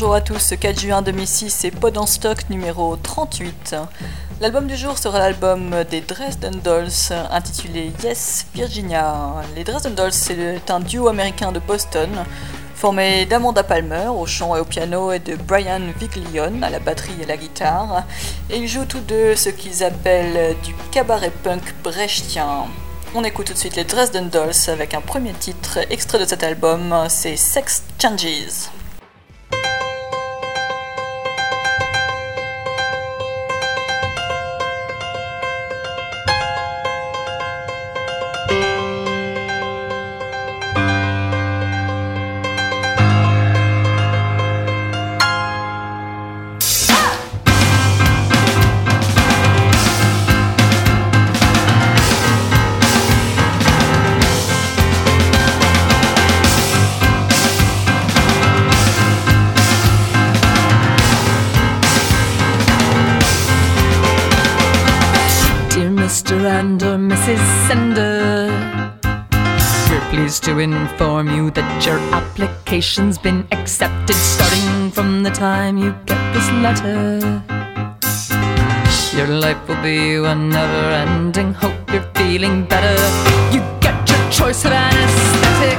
bonjour à tous, ce 4 juin 2006 c'est Pod en Stock numéro 38. L'album du jour sera l'album des Dresden Dolls intitulé Yes Virginia. Les Dresden Dolls c'est un duo américain de Boston formé d'Amanda Palmer au chant et au piano et de Brian Viglione à la batterie et la guitare. Et ils jouent tous deux ce qu'ils appellent du cabaret punk brechtien. On écoute tout de suite les Dresden Dolls avec un premier titre extrait de cet album, c'est Sex Changes. And Mrs. Sender, we're pleased to inform you that your application's been accepted starting from the time you get this letter. Your life will be one never-ending, hope you're feeling better. You get your choice of anesthetic.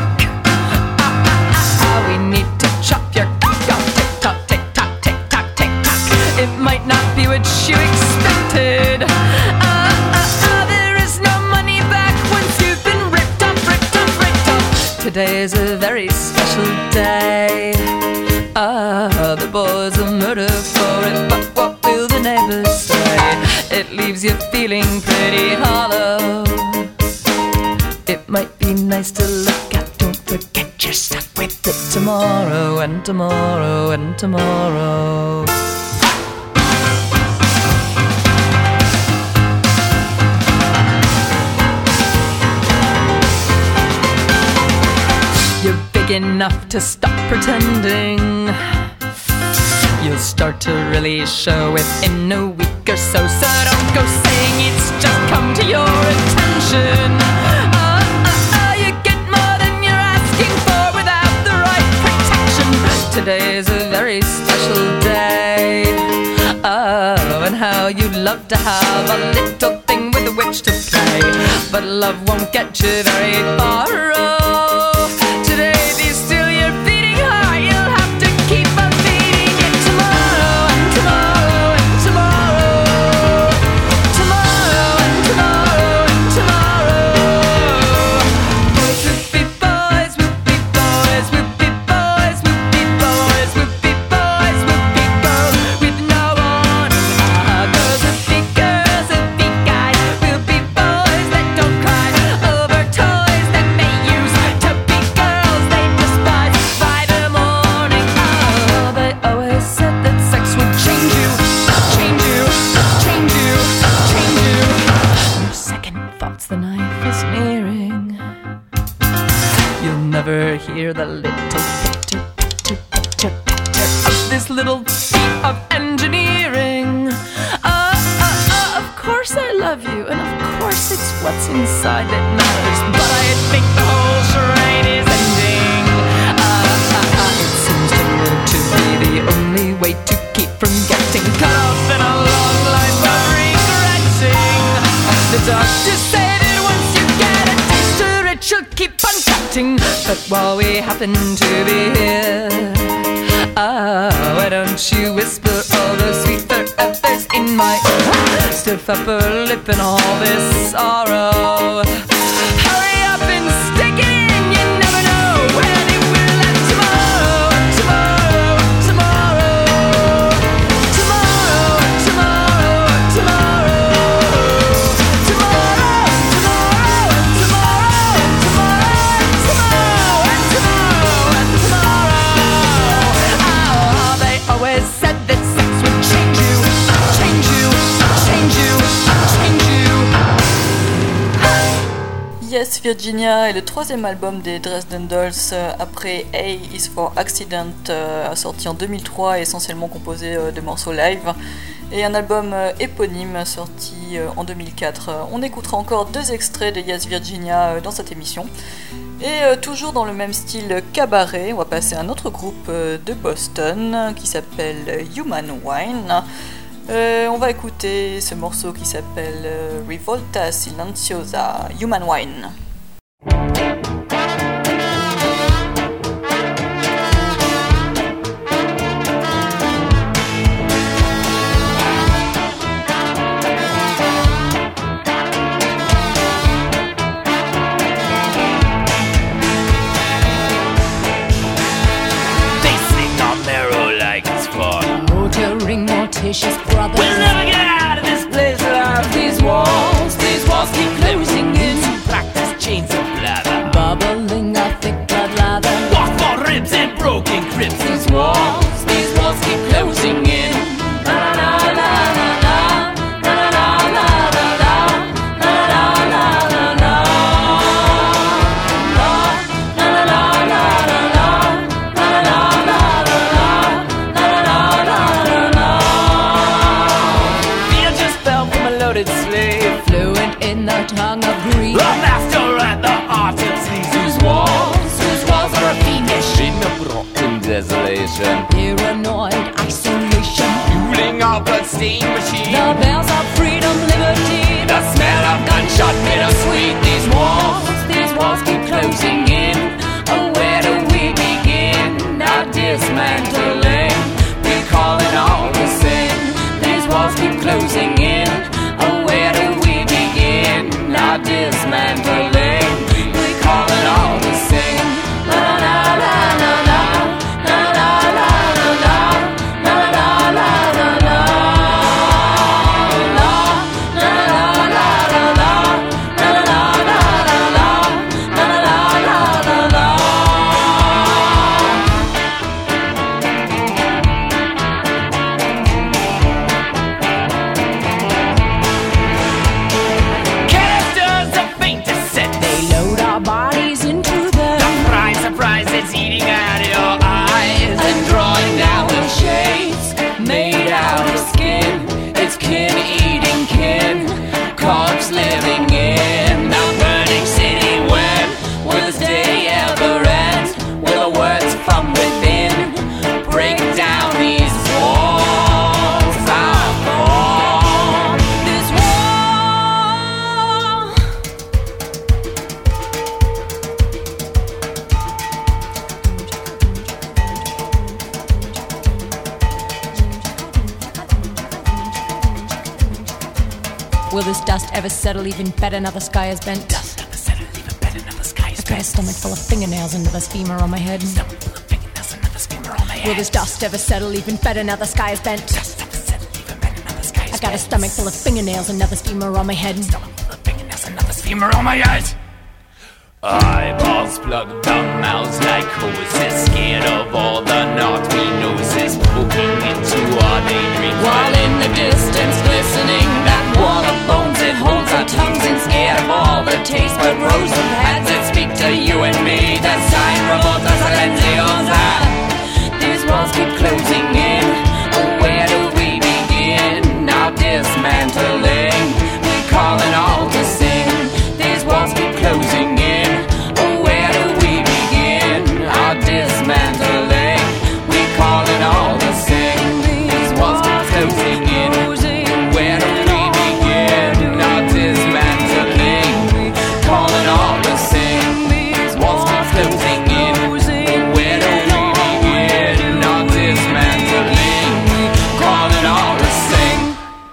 We need to chop your cock off. Tick-tock, tick-tock, tick-tock, tick-tock. It might not be what you expected. Today is a very special day. The boys will murder for it, but what will the neighbors say? It leaves you feeling pretty hollow. It might be nice to look at, don't forget you're stuck with it tomorrow and tomorrow and tomorrow. Enough to stop pretending. You'll start to really show within a week or so. So don't go saying it's just come to your attention. You get more than you're asking for without the right protection. Today is a very special day. And how you'd love to have a little thing with which to play, but love won't get you very far. Today be still, you're beating heart. You'll have to keep on beating it tomorrow and tomorrow and tomorrow. Tomorrow and tomorrow and tomorrow. Boys will be boys, will be boys, will be boys, will be boys, will be boys, will be girls with no one. Girls will be girls, will be guys, will be boys that don't cry over toys that they use to be girls they despise by the morning. They always said that sex would change you, change you, change you, change you. No second thoughts, the knife is nearing. You'll never hear the little pitter, pitter, pitter, pitter of this little feat of engineering. Of course I love you, and of course it's what's inside that matters. But I think the whole charade is ending. It seems to me to be the only way to keep from getting cut off in a long life of regretting. The doctors say that once you get a taste of it, you'll keep on cutting. But while we happen to be here, why don't you whisper all those sweet forever's in my ear? Stiff upper lip and all this sorrow. Hurry up and stick it in, you never know when it will end. Tomorrow, tomorrow, tomorrow. Tomorrow, tomorrow, tomorrow. Tomorrow, tomorrow, tomorrow, tomorrow, and tomorrow, and tomorrow. Oh, they always said that sex would change you, change you, change you, change you. Yes Virginia est le troisième album des Dresden Dolls après A is for Accident, sorti en 2003 et essentiellement composé de morceaux live, et un album éponyme sorti en 2004. On écoutera encore deux extraits de Yes Virginia dans cette émission. Et toujours dans le même style cabaret, on va passer à un autre groupe de Boston qui s'appelle Human Wine. On va écouter ce morceau qui s'appelle Rivolta Silenciosa, Human Wine. Morticious brother, we'll never get out of this place alive. These walls keep closing in. Practice chains of blather, bubbling a thick blood lather. Walk for ribs and broken cribs. These walls keep closing in. La la la la la, la la la la la, la la la la la, la la la la la, la la la la. Slave, fluent in the tongue of Greek, a master at the art of sleep. Whose walls are a fiendish in a broken desolation, paranoid isolation, fueling our bloodstained machine. The bells of freedom, liberty, the smell of gunshot bittersweet. These walls keep closing in. Oh, where do we begin? Our dismantling, we call it all the same. These walls keep closing in. Where do we begin? Our dismantling, we call it all the same. La la la la la, la la la la la, la la la la la, la la la la la, la la la la la, la la la la. It's eating out of your eyes and drawing down the shades made out of skin. It's kin eating kin, corpse living in the burning city. When will this day ever end? Will the words from within break down these walls I form? This will this dust ever settle even better now the sky is bent? Dust ever settle even better now the sky is bent? I've got a stomach full of fingernails and another femur on my head. Stomach full of fingernails and another femur on my head. Will this dust ever settle even better now the sky is bent? Dust ever settle even better now the sky is bent? I've got a stomach full of fingernails and another femur on my head. Stomach full of fingernails and another femur on my head. Eyeballs plugged down, mouths like hoses, scared of all the naughty noses poking into our daydreams. While in the distance glistening, that wall of bones, it holds our tongues and scared of all the taste but rows of hands that speak to you and me. That sign revolta silenciosa. These walls keep closing in. Oh, where do we begin? Now dismantling, we call it all to sing. These walls keep closing in. Dismantling, we call it all the same. These walls keep closing in. Where do we begin? Our dismantling, we call it all the same. These walls keep closing in. Where do we begin? Our dismantling, we call it all the same.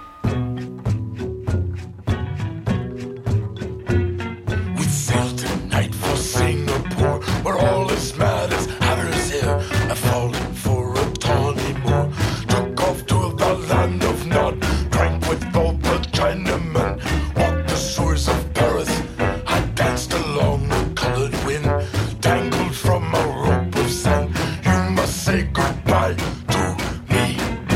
We sailed tonight for Singapore, where all is mad as I've fallen for a tawny moor. Took off to the land of Nod, drank with all the Chinamen, walked the shores of Paris. I danced along the colored wind, tangled from a rope of sand. You must say goodbye to me.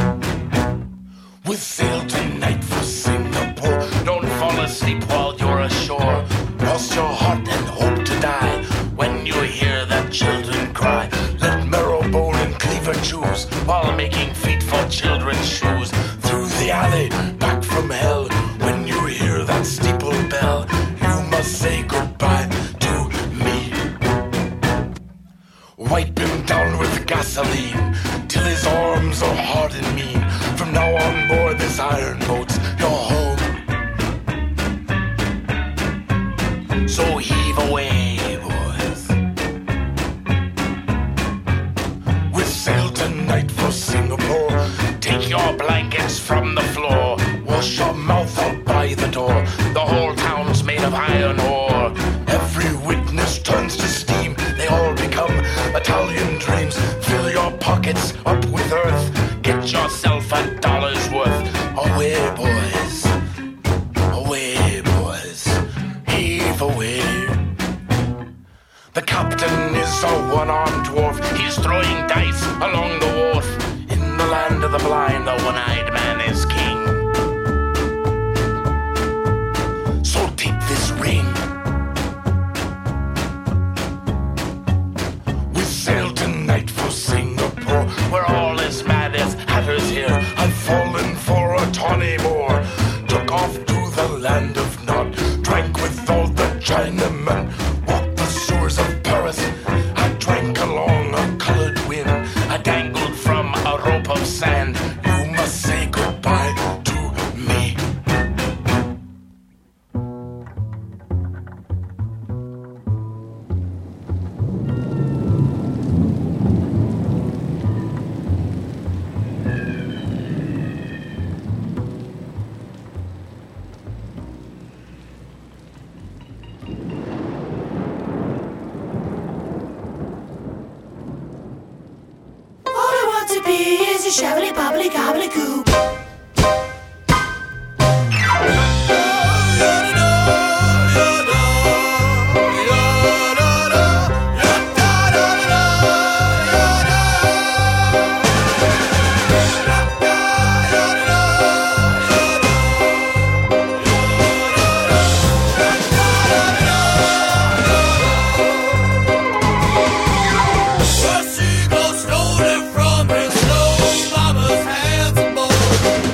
We sail tonight for Singapore. Don't fall asleep while you're ashore. Lost your heart and hope to die when you hear the children cry. Let marrowbone and cleaver choose while making feet for children's shoes. Through the alley, back from hell, when you hear that steeple bell, you must say goodbye to me. So heave away, boys. We sail tonight for Singapore. Take your blankets from the floor. Wash your mouth out by the door. The whole town's made of iron ore. Every witness turns to steam. They all become Italian dreams. Fill your pockets up with earth. Get yourself $1 worth. Away, boys. Away, boys. Heave away. The captain is a one-armed dwarf. He's throwing dice along the wharf. In the land of the blind, the one-eyed man is king. So take this ring. We sail tonight for Singapore. We're all as mad as hatters here. I've fallen for a tawny Moor. Took off to the land of Nod. Drank with all the Chinamen. Walked the sewers of Paris. I drank along a colored wind. I dangled from a rope of sand. You must say goodbye to me. To be is a shabbily bobbly gobbly goo. Seagull stole it from his slow mama's handsome boy.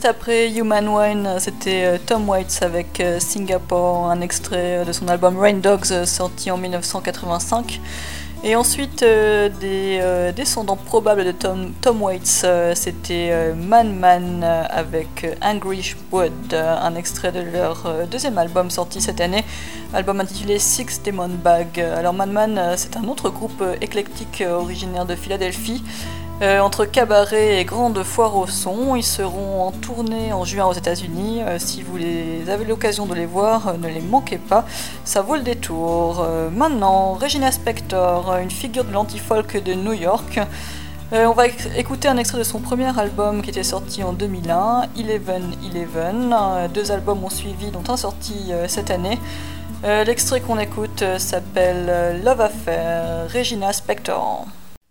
Juste après Human Wine, c'était Tom Waits avec Singapore, un extrait de son album Rain Dogs sorti en 1985. Et ensuite, des descendants probables de Tom Waits, c'était Man Man avec Angry Wood, un extrait de leur deuxième album sorti cette année, album intitulé Six Demon Bag. Alors Man Man, c'est un autre groupe éclectique originaire de Philadelphie. Entre cabaret et grande foire au son, ils seront en tournée en juin aux États-Unis. Si vous avez l'occasion de les voir, ne les manquez pas, ça vaut le détour. Maintenant, Regina Spektor, une figure de l'anti-folk de New York. On va écouter un extrait de son premier album qui était sorti en 2001, 11-11. Deux albums ont suivi, dont un sorti cette année. L'extrait qu'on écoute s'appelle Love Affair, Regina Spektor.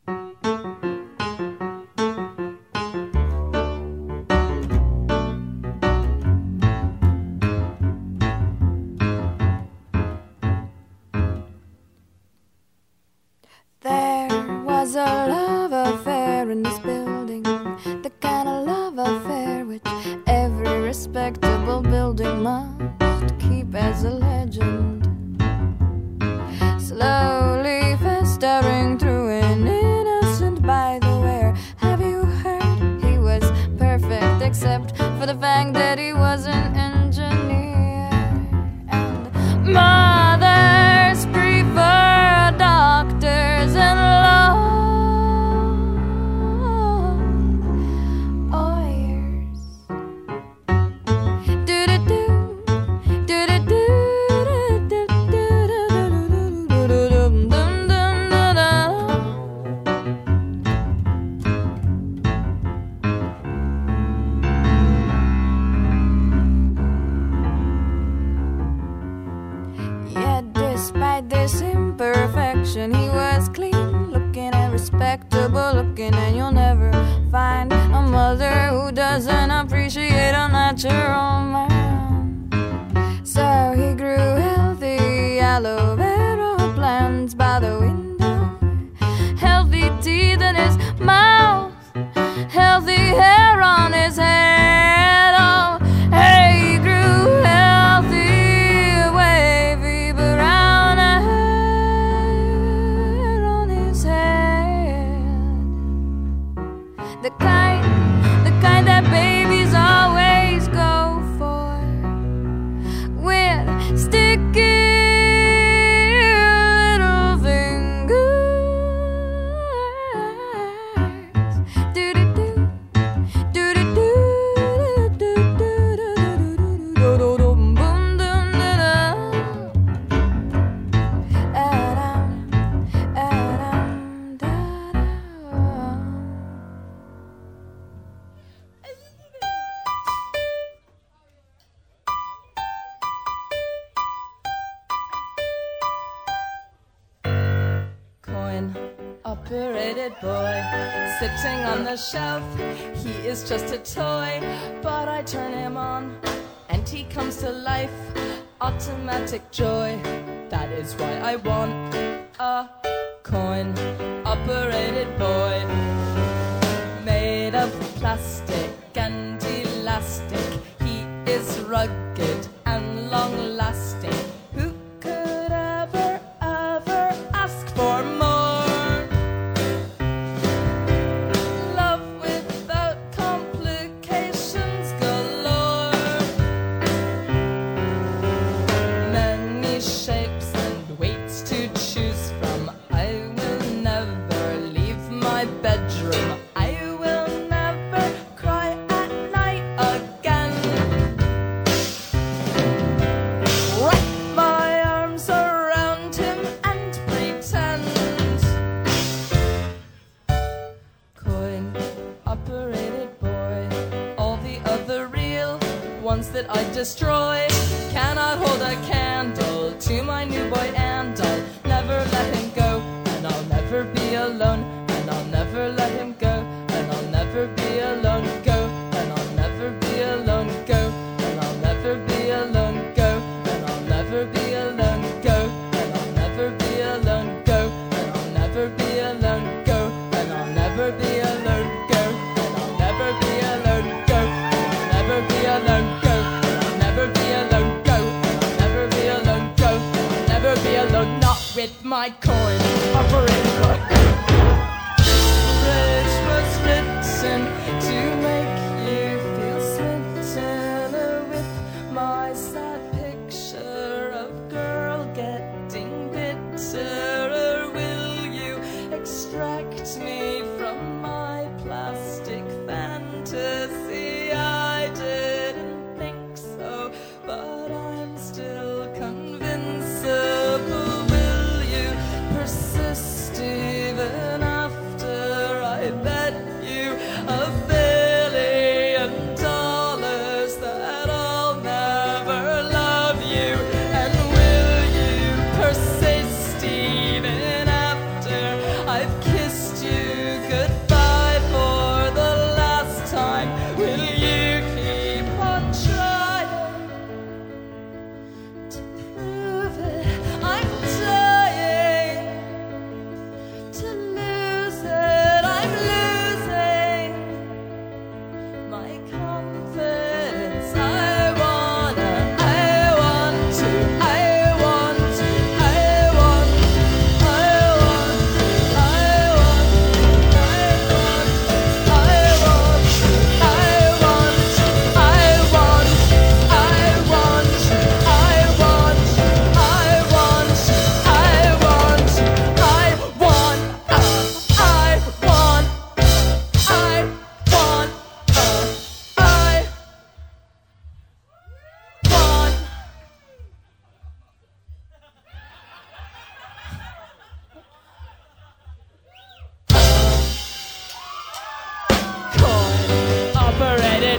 A love affair in this building, the kind of love affair which every respectable building must keep as a legend, slowly festering through an innocent by the way. Have you heard he was perfect except for the fact that he was an engineer, and mothers prefer doctors and he was clean looking and respectable looking, and you'll never find a mother who doesn't appreciate a natural man. So he grew healthy aloe vera plants by the window, healthy teeth in his mouth, healthy hair on his head. Oh, hey, he grew healthy, wavy brown hair on his head. The kind that babies always go for, with sticky little fingers. Do-do-do, do-do-do, do-do-do, boom, dum-da-da. Adam, da-da. Coin-operated boy, sitting on the shelf. He is just a toy, but I turn him on, and he comes to life. Automatic joy, that is why I want a coin-operated boy, made of plastic and elastic. He is rugged and long-lasting. Who could ever ask for more? Love without complications galore. Many shapes and weights to choose from. I will never leave my bedroom. I will never cry at night again. Wrap my arms around him and pretend. Coin-operated boy. All the other real ones that I destroy cannot hold a candle to my new boy, and I'll never let him go, and I'll never be alone, and I'll never let him go, and I'll never be alone, go, and I'll never be alone, go, and I'll never be alone, go, and I'll never be alone, go, and I'll never be alone, go, and I'll never be alone, go, and I'll never be alone, go, and I'll never be alone, go, and I'll never with my coin operator. Bridge was written to make you feel smitten with my sad picture of girl getting bitter. Will you extract me from my plastic fantasy? I didn't think so, but I'm still convincible. Will you persist even after I bet you $1 billion that I'll never love you? And will you persist even after I've kissed you goodbye for the last time? Will you keep on trying to prove it? I'm dying to lose it. I'm losing my confidence. I want to, I want to, I want to, I want to, I want to, I want to, I want to, I want to, I want to, I want to, I want to, I want to, I want to, I want, I want, coin operated.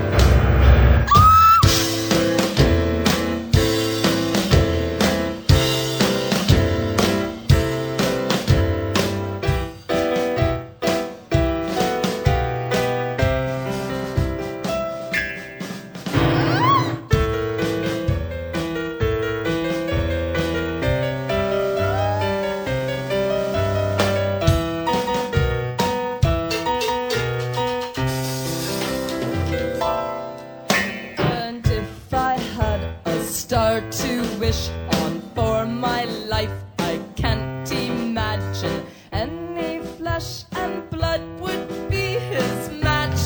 And if I had a star to wish on for my life, I can't imagine any flesh and blood would be his match.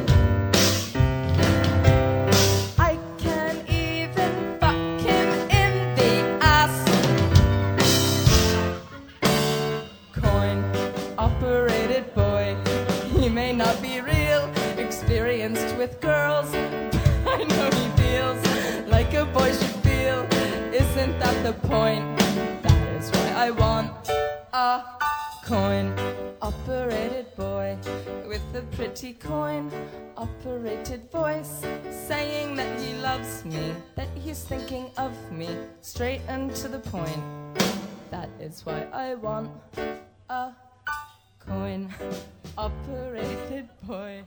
I can't even fuck him in the ass. Coin operated boy, he may not be real experienced with girls, but I know he feels like a boy should feel. Isn't that the point? That is why I want a coin operated boy with a pretty coin operated voice, saying that he loves me, that he's thinking of me, straight and to the point. That is why I want a coin operated boy.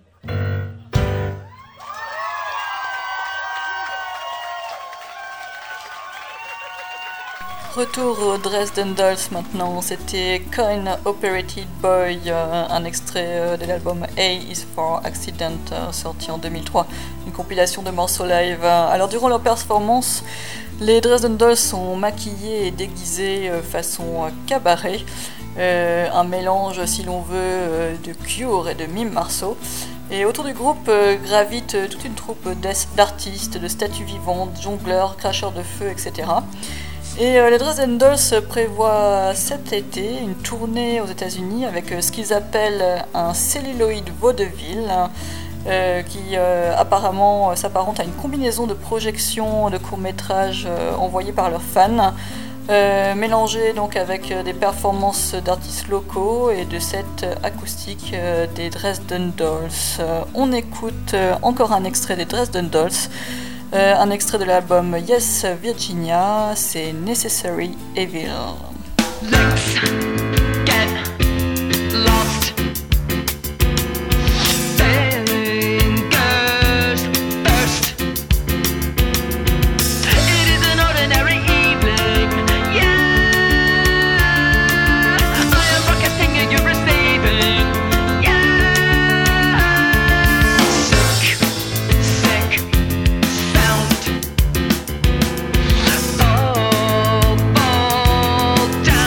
Retour aux Dresden Dolls maintenant, c'était Coin Operated Boy, un extrait de l'album A is for Accident, sorti en 2003, une compilation de morceaux live. Alors durant leur performance, les Dresden Dolls sont maquillés et déguisés façon cabaret, un mélange si l'on veut de Cure et de Mime Marceau. Et autour du groupe gravite toute une troupe d'artistes, de statues vivantes, jongleurs, cracheurs de feu, etc. Et les Dresden Dolls prévoient cet été une tournée aux États-Unis avec ce qu'ils appellent un celluloid vaudeville qui apparemment s'apparente à une combinaison de projections de courts-métrages envoyés par leurs fans, mélangés donc avec des performances d'artistes locaux et de sets acoustiques des Dresden Dolls. On écoute encore un extrait des Dresden Dolls. Un extrait de l'album Yes Virginia, c'est Necessary Evil. Let's get lost. Fingers first. It is an ordinary evening. Yeah, I am broadcasting and you're receiving. Yeah, sick sound. Fall down.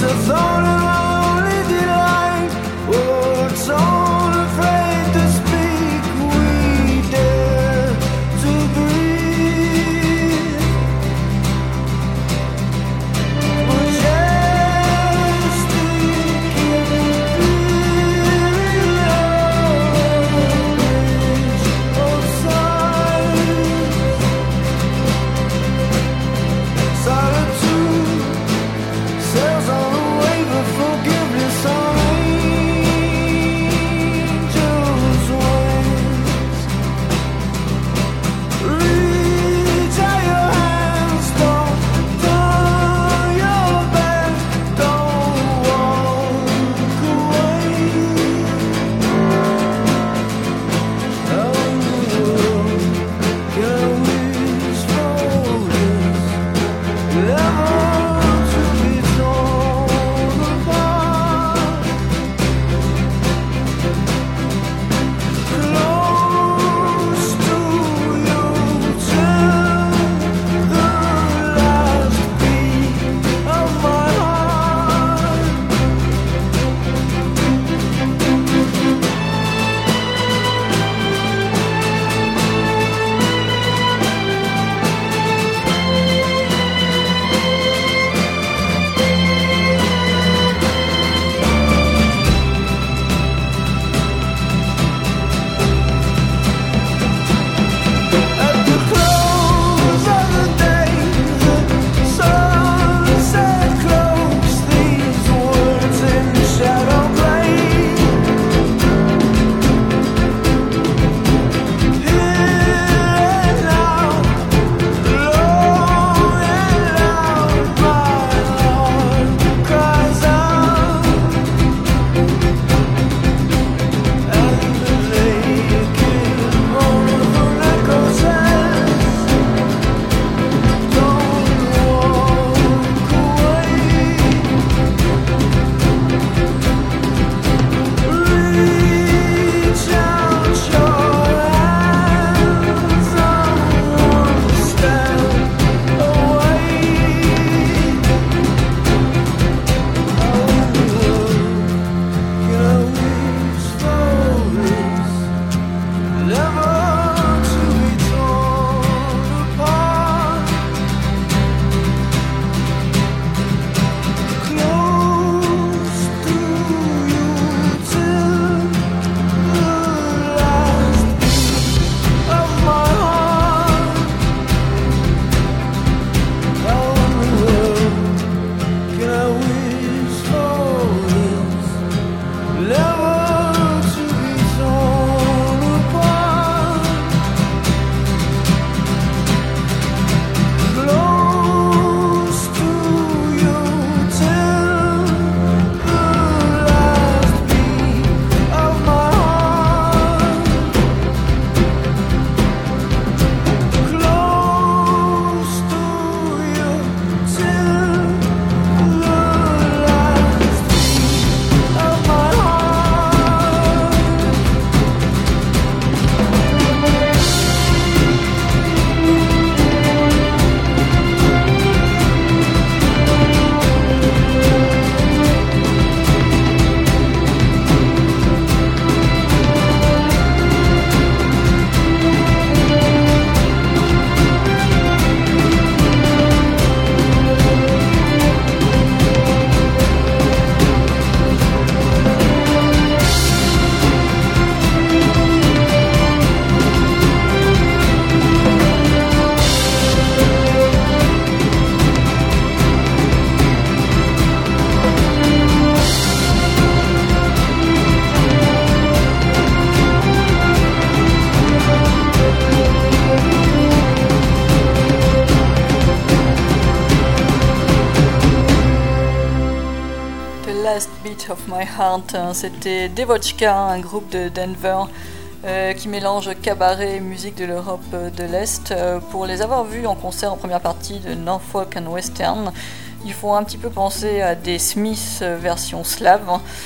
of My Heart, c'était Devochka, un groupe de Denver qui mélange cabaret et musique de l'Europe de l'Est. Pour les avoir vus en concert en première partie de Norfolk and Western, ils font un petit peu penser à des Smiths version slave.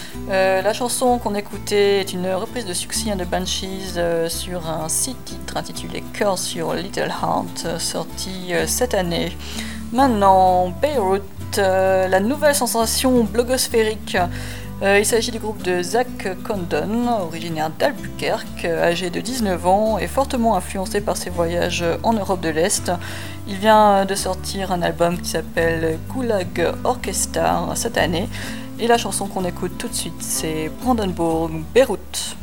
La chanson qu'on écoutait est une reprise de Siouxsie and the Banshees sur un titre intitulé Curse Your Little Heart, sorti cette année. Maintenant, Beirut suite, la nouvelle sensation blogosphérique. Il s'agit du groupe de Zach Condon, originaire d'Albuquerque, âgé de 19 ans et fortement influencé par ses voyages en Europe de l'Est. Il vient de sortir un album qui s'appelle Gulag Orchestra cette année. Et la chanson qu'on écoute tout de suite, c'est Brandenburg Beyrouth.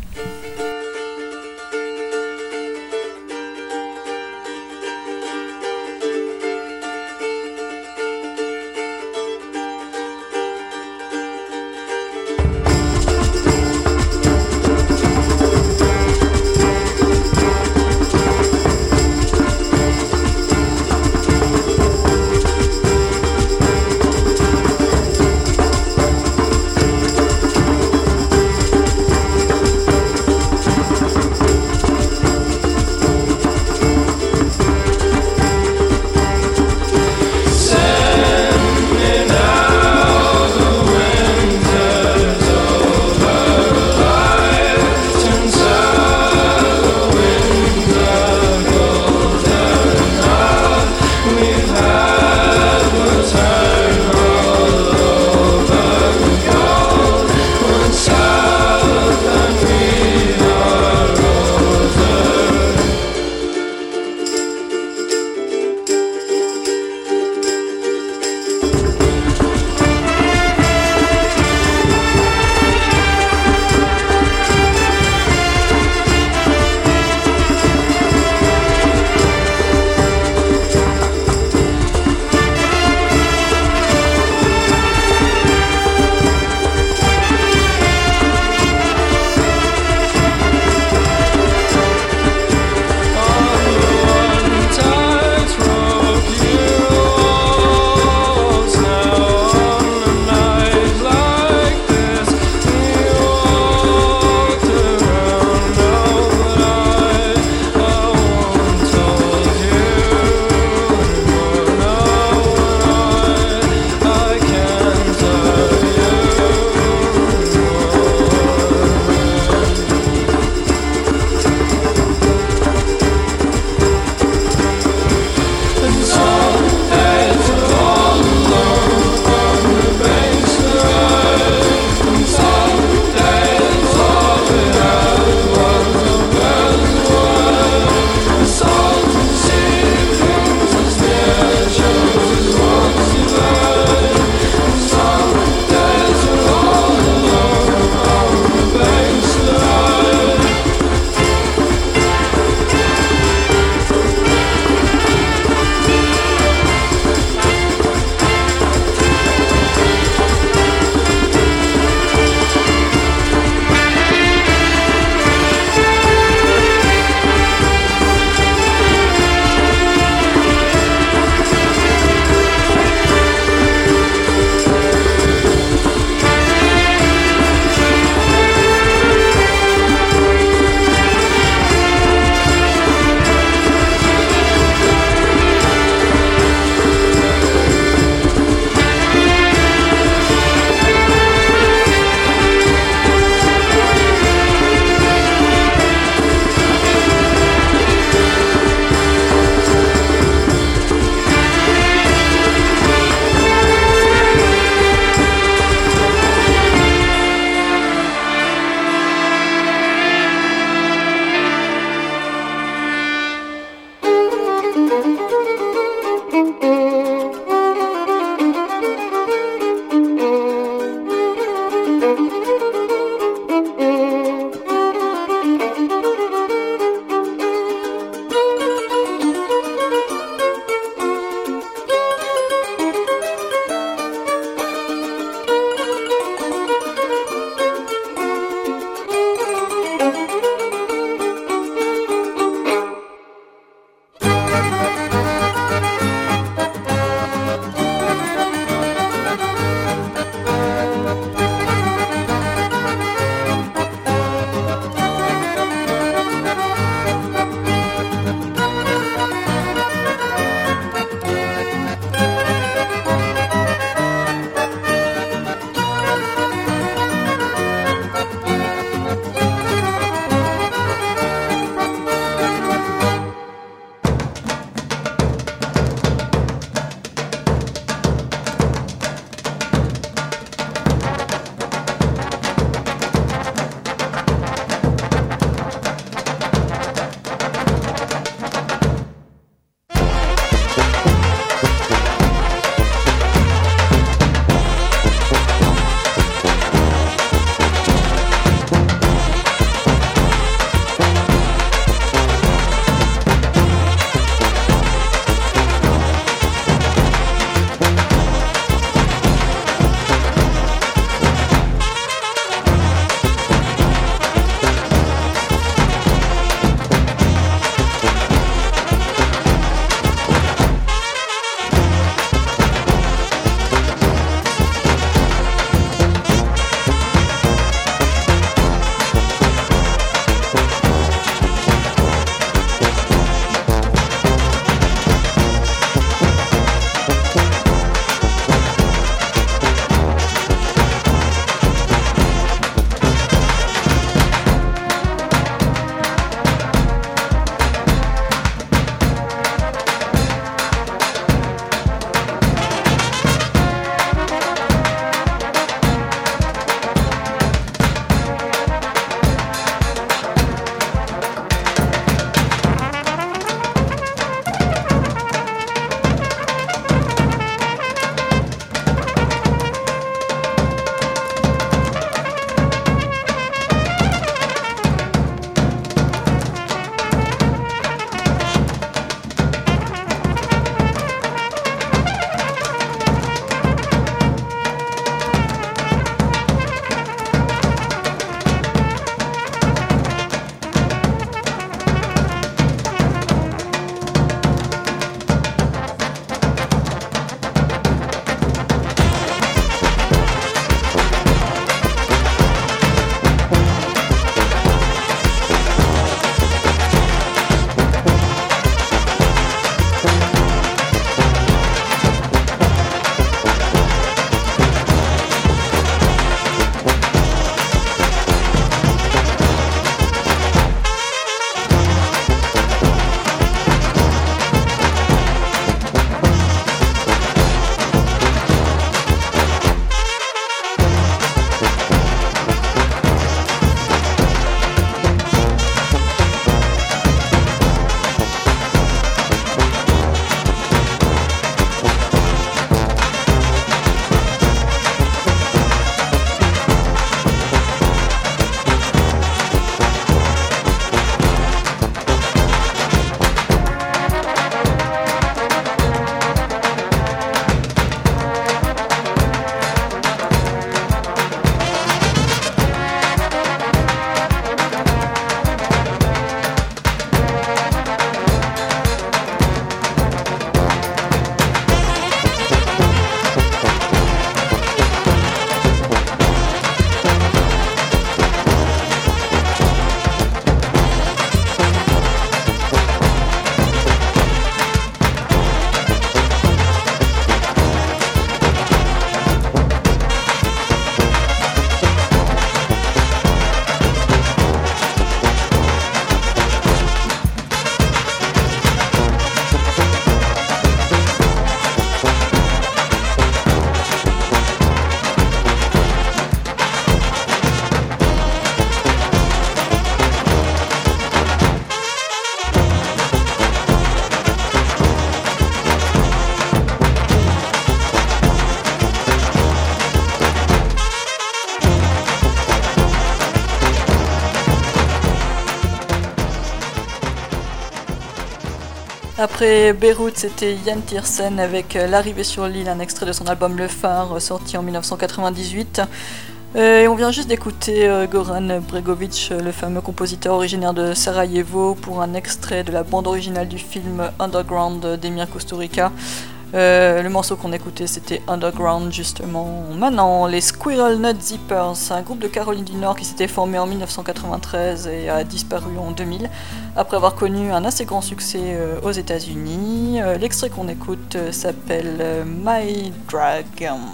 Après Beyrouth, c'était Yann Tiersen avec L'arrivée sur l'île, un extrait de son album Le Phare, sorti en 1998. Et on vient juste d'écouter Goran Bregovic, le fameux compositeur originaire de Sarajevo, pour un extrait de la bande originale du film Underground d'Emir Kusturica. Le morceau qu'on écoutait, c'était Underground, justement. Maintenant, les Squirrel Nut Zippers, un groupe de Caroline du Nord qui s'était formé en 1993 et a disparu en 2000, après avoir connu un assez grand succès aux États-Unis. L'extrait qu'on écoute s'appelle My Drag.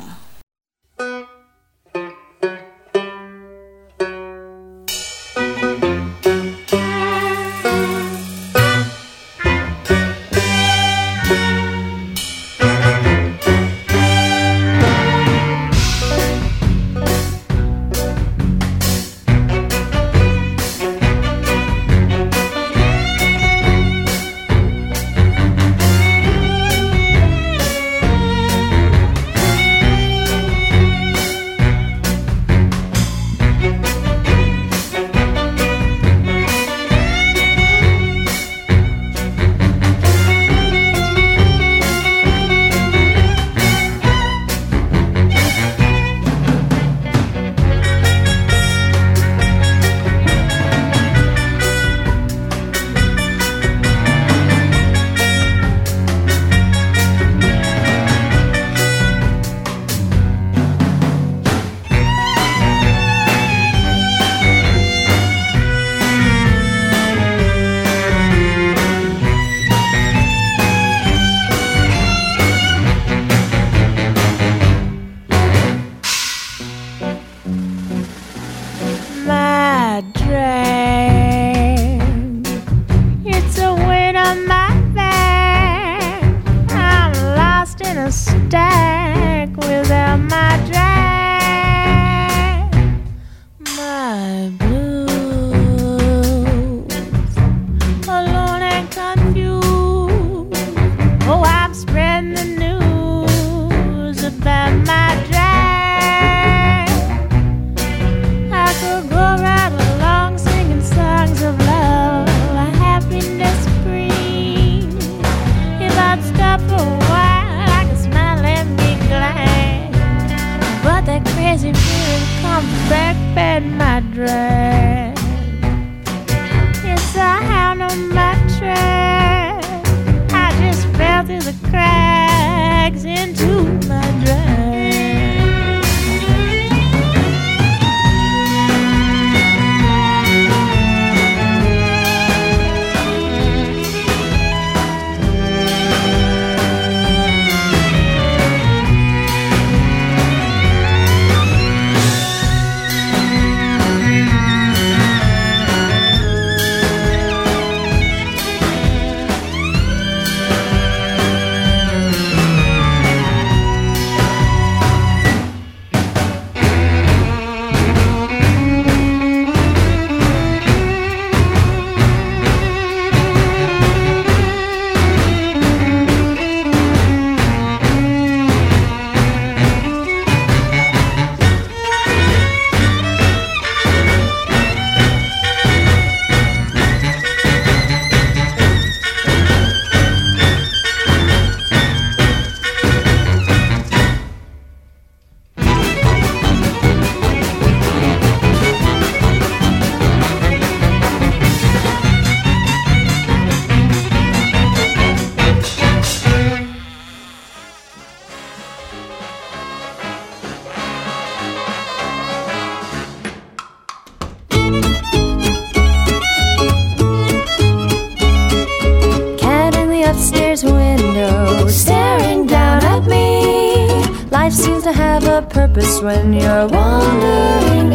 Purpose when you're wandering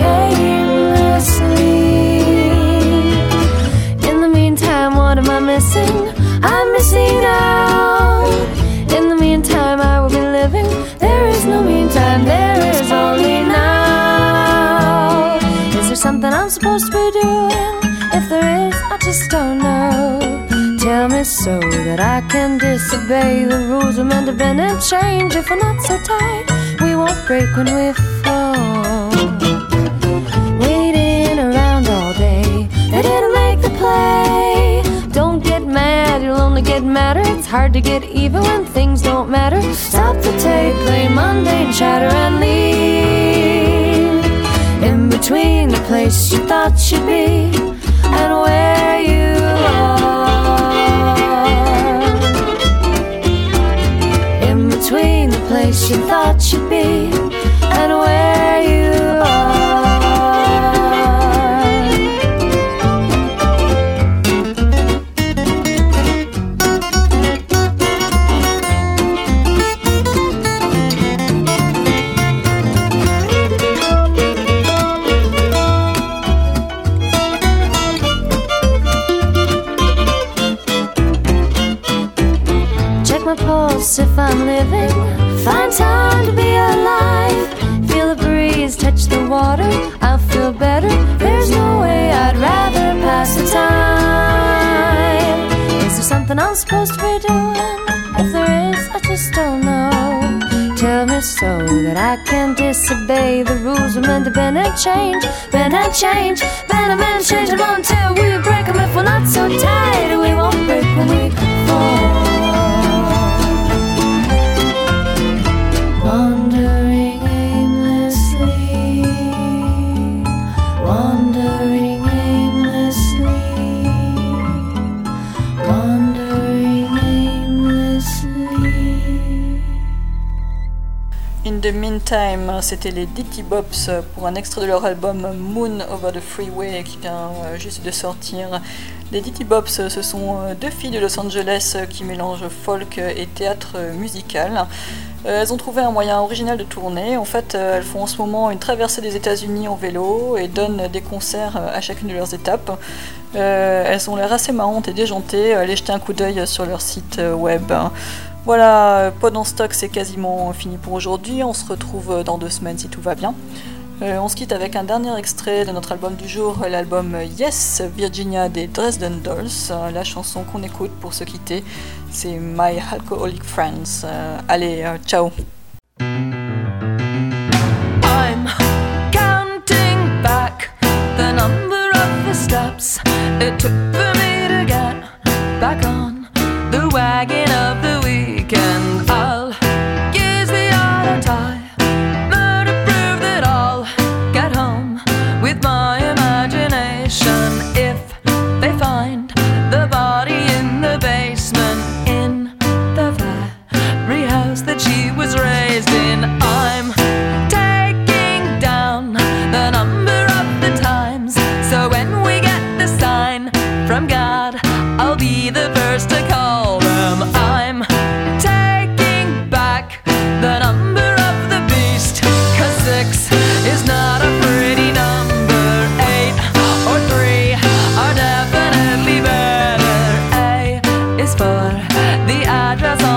aimlessly. In the meantime, what am I missing? I'm missing out. In the meantime, I will be living. There is no meantime, there is only now. Is there something I'm supposed to be doing? If there is, I just don't know. Tell me so that I can disobey the rules we're meant to bend and change. If we're not so tight, we won't break when we fall. Waiting around all day, they didn't make the play. Don't get mad, you'll only get get madder. It's hard to get even when things don't matter. Stop the tape, play mundane chatter and leave. In between the place you thought you'd be and where you are. In between the place you thought you'd be and where you are. Pulse if I'm living, find time to be alive. Feel the breeze touch the water, I'll feel better. There's no way I'd rather pass the time. Is there something I'm supposed to be doing? If there is, I just don't know. Tell me so that I can disobey the rules we're meant to bend and change. Bend and change, bend and change them until we break them. If we're not so tight, we won't break when we fall. Wandering aimlessly, wandering aimlessly, wandering aimlessly. In the Meantime, c'était les Ditty Bops pour un extrait de leur album Moon Over the Freeway qui vient juste de sortir. Les Ditty Bops, ce sont deux filles de Los Angeles qui mélangent folk et théâtre musical. Elles ont trouvé un moyen original de tourner. En fait, elles font en ce moment une traversée des États-Unis en vélo et donnent des concerts à chacune de leurs étapes. Elles ont l'air assez marrantes et déjantées. Allez jeter un coup d'œil sur leur site web. Voilà, Pod en stock, c'est quasiment fini pour aujourd'hui. On se retrouve dans 2 semaines si tout va bien. On se quitte avec un dernier extrait de notre album du jour, l'album Yes, Virginia des Dresden Dolls. La chanson qu'on écoute pour se quitter, c'est My Alcoholic Friends. Allez, ciao. I'm counting back the number of the steps it took for me to get back on the wagon of the weekend. I'll use the auto tie to prove that I'll get home with my imagination. If they find the body in the basement in the very house that she was raised in, I'm taking down the number of the times, so when we get the sign from God, I'll be the first to call them. I'm taking back the number of the beast, 'cause 6 is not a pretty number. 8 or 3 are definitely better. A is for the address on